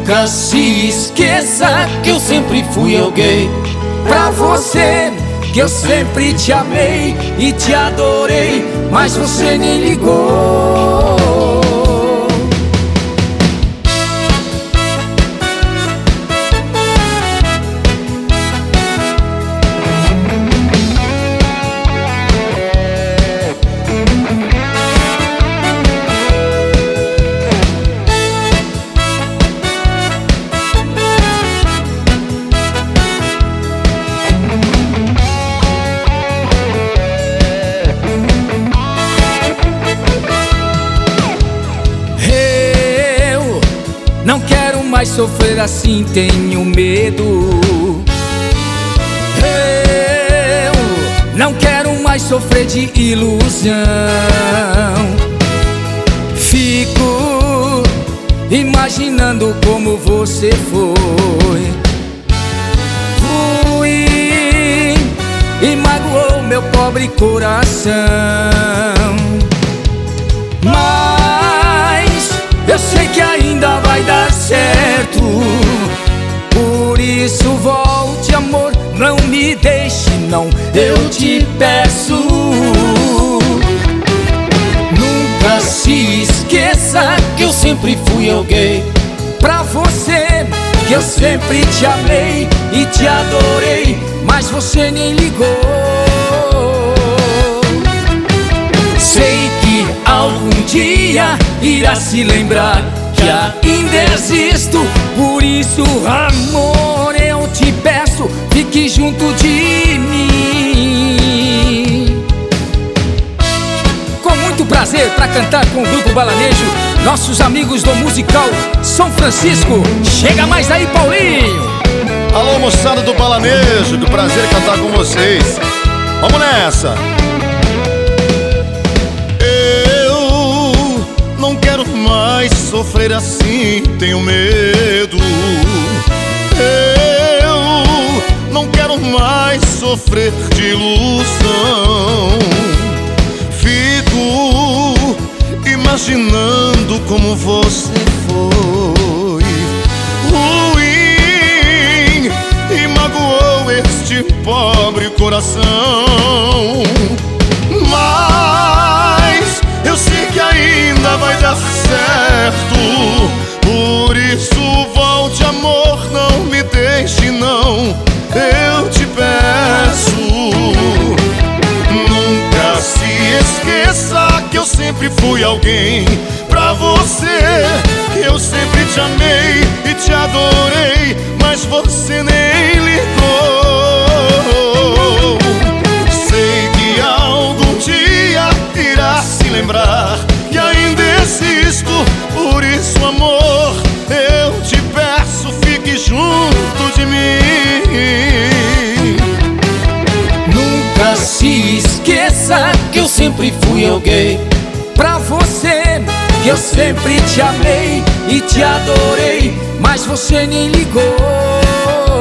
Nunca se esqueça que eu sempre fui alguém pra você, que eu sempre te amei e te adorei, mas você nem ligou. Não quero mais sofrer assim, tenho medo. Eu não quero mais sofrer de ilusão. Fico imaginando como você foi ruim e magoou meu pobre coração. Mas eu sei que ainda vai dar certo. Por isso volte, amor, não me deixe não, eu te peço. Nunca se esqueça que eu sempre fui alguém pra você, que eu sempre te amei e te adorei, mas você nem ligou. Sei que algum dia irá se lembrar que ainda existo. Por isso, amor, eu te peço, fique junto de mim. Com muito prazer pra cantar com o Grupo Balanejo, nossos amigos do musical São Francisco. Chega mais aí, Paulinho. Alô, moçada do Balanejo, que prazer em cantar com vocês. Vamos nessa. Não quero mais sofrer assim, tenho medo. Eu não quero mais sofrer de ilusão. Fico imaginando como você foi ruim e magoou este pobre coração. Mas eu sei que ainda vai dar certo. Por isso volte, amor, não me deixe não, eu te peço. Nunca se esqueça que eu sempre fui alguém pra você, que eu sempre te amei e te adorei, mas você nem ligou. Sei que algum dia irá se lembrar que ainda existo. Por isso, amor, eu te peço, fique junto de mim. Nunca se esqueça que eu sempre fui alguém pra você, que eu sempre te amei e te adorei, mas você nem ligou.